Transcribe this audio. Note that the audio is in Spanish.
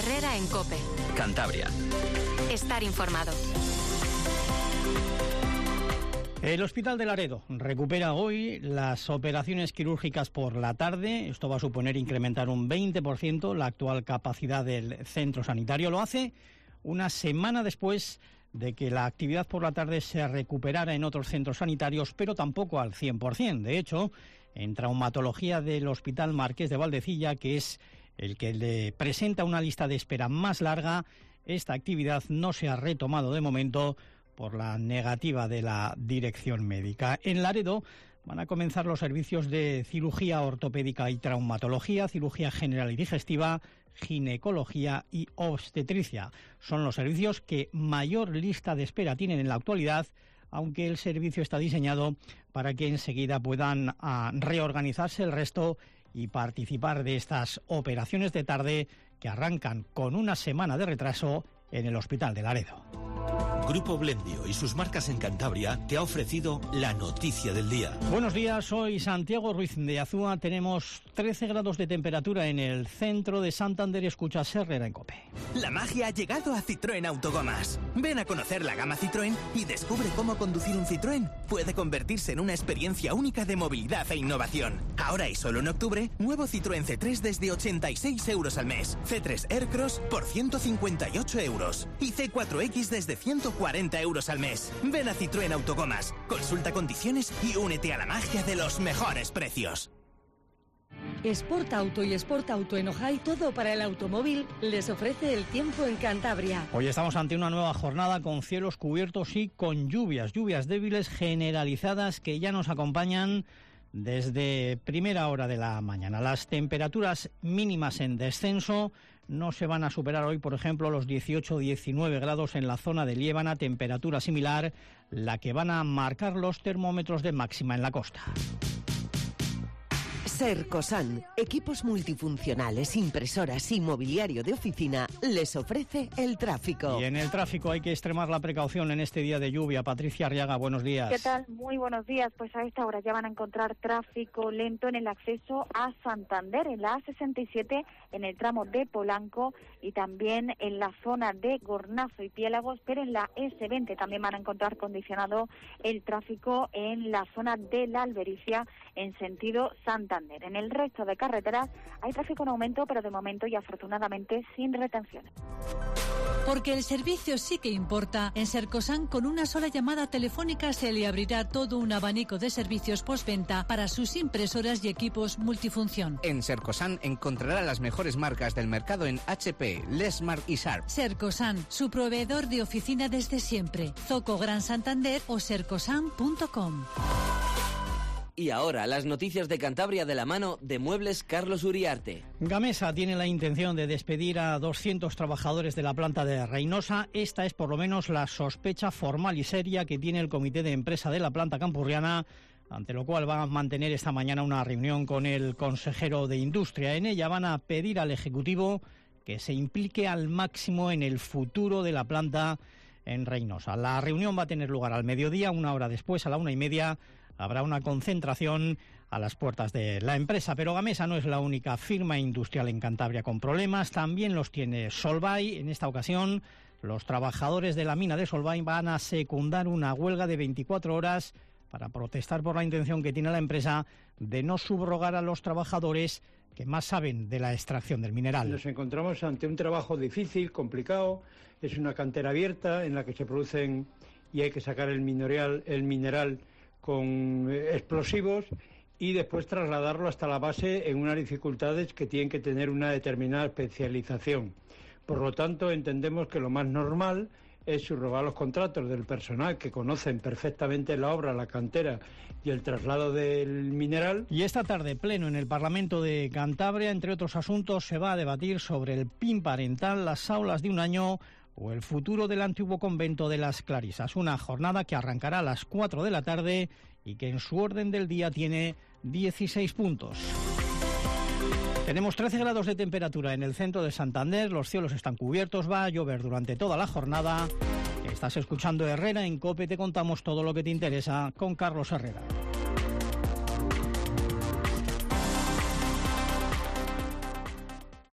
Herrera en COPE. Cantabria. Estar informado. El Hospital de Laredo recupera hoy las operaciones quirúrgicas por la tarde. Esto va a suponer incrementar un 20% la actual capacidad del centro sanitario. Lo hace una semana después de que la actividad por la tarde se recuperara en otros centros sanitarios, pero tampoco al 100%. De hecho, en traumatología del Hospital Marqués de Valdecilla, que es el que le presenta una lista de espera más larga, esta actividad no se ha retomado de momento por la negativa de la dirección médica. En Laredo van a comenzar los servicios de cirugía ortopédica y traumatología, cirugía general y digestiva, ginecología y obstetricia. Son los servicios que mayor lista de espera tienen en la actualidad, aunque el servicio está diseñado para que enseguida puedan reorganizarse el resto y participar de estas operaciones de tarde que arrancan con una semana de retraso en el Hospital de Laredo. Grupo Blendio y sus marcas en Cantabria te ha ofrecido la noticia del día. Buenos días, soy Santiago Ruiz de Azúa. Tenemos 13 grados de temperatura en el centro de Santander. Escuchas Herrera en COPE. La magia ha llegado a Citroën Autogomas. Ven a conocer la gama Citroën y descubre cómo conducir un Citroën puede convertirse en una experiencia única de movilidad e innovación. Ahora y solo en octubre, nuevo Citroën C3 desde 86 euros al mes. C3 Aircross por 158 euros. Y C4X desde 140 euros al mes. Ven a Citroën Autogomas, consulta condiciones y únete a la magia de los mejores precios. Sport Auto y Sport Auto en Ojai, todo para el automóvil, les ofrece el tiempo en Cantabria. Hoy estamos ante una nueva jornada con cielos cubiertos y con lluvias débiles generalizadas que ya nos acompañan desde primera hora de la mañana. Las temperaturas mínimas en descenso no se van a superar hoy, por ejemplo, los 18-19 grados en la zona de Liébana, temperatura similar, la que van a marcar los termómetros de máxima en la costa. Sercosan, equipos multifuncionales, impresoras y mobiliario de oficina, les ofrece el tráfico. Y en el tráfico hay que extremar la precaución en este día de lluvia. Patricia Arriaga, buenos días. ¿Qué tal? Muy buenos días. Pues a esta hora ya van a encontrar tráfico lento en el acceso a Santander, en la A67, en el tramo de Polanco y también en la zona de Gornazo y Piélagos, pero en la S20 también van a encontrar condicionado el tráfico en la zona de la Albericia en sentido Santander. En el resto de carreteras hay tráfico en aumento, pero de momento y afortunadamente sin retenciones. Porque el servicio sí que importa. En Sercosan, con una sola llamada telefónica se le abrirá todo un abanico de servicios postventa para sus impresoras y equipos multifunción. En Sercosan encontrará las mejores marcas del mercado en HP, Lesmar y Sharp. Sercosan, su proveedor de oficina desde siempre. Zoco Gran Santander o sercosan.com. Y ahora, las noticias de Cantabria de la mano de Muebles Carlos Uriarte. Gamesa tiene la intención de despedir a 200 trabajadores de la planta de Reinosa. Esta es por lo menos la sospecha formal y seria que tiene el comité de empresa de la planta campurriana, ante lo cual van a mantener esta mañana una reunión con el consejero de Industria. En ella van a pedir al Ejecutivo que se implique al máximo en el futuro de la planta en Reinosa. La reunión va a tener lugar al mediodía. Una hora después, a la 1:30, habrá una concentración a las puertas de la empresa. Pero Gamesa no es la única firma industrial en Cantabria con problemas. También los tiene Solvay. En esta ocasión, los trabajadores de la mina de Solvay van a secundar una huelga de 24 horas para protestar por la intención que tiene la empresa de no subrogar a los trabajadores que más saben de la extracción del mineral. Nos encontramos ante un trabajo difícil, complicado. Es una cantera abierta en la que se producen y hay que sacar el mineral con explosivos y después trasladarlo hasta la base en unas dificultades que tienen que tener una determinada especialización. Por lo tanto, entendemos que lo más normal es subrogar los contratos del personal que conocen perfectamente la obra, la cantera y el traslado del mineral. Y esta tarde, pleno en el Parlamento de Cantabria, entre otros asuntos, se va a debatir sobre el PIN parental, las aulas de un año o el futuro del antiguo convento de las Clarisas. Una jornada que arrancará a las 4 de la tarde y que en su orden del día tiene 16 puntos. Tenemos 13 grados de temperatura en el centro de Santander, los cielos están cubiertos, va a llover durante toda la jornada. Estás escuchando Herrera en COPE, te contamos todo lo que te interesa con Carlos Herrera.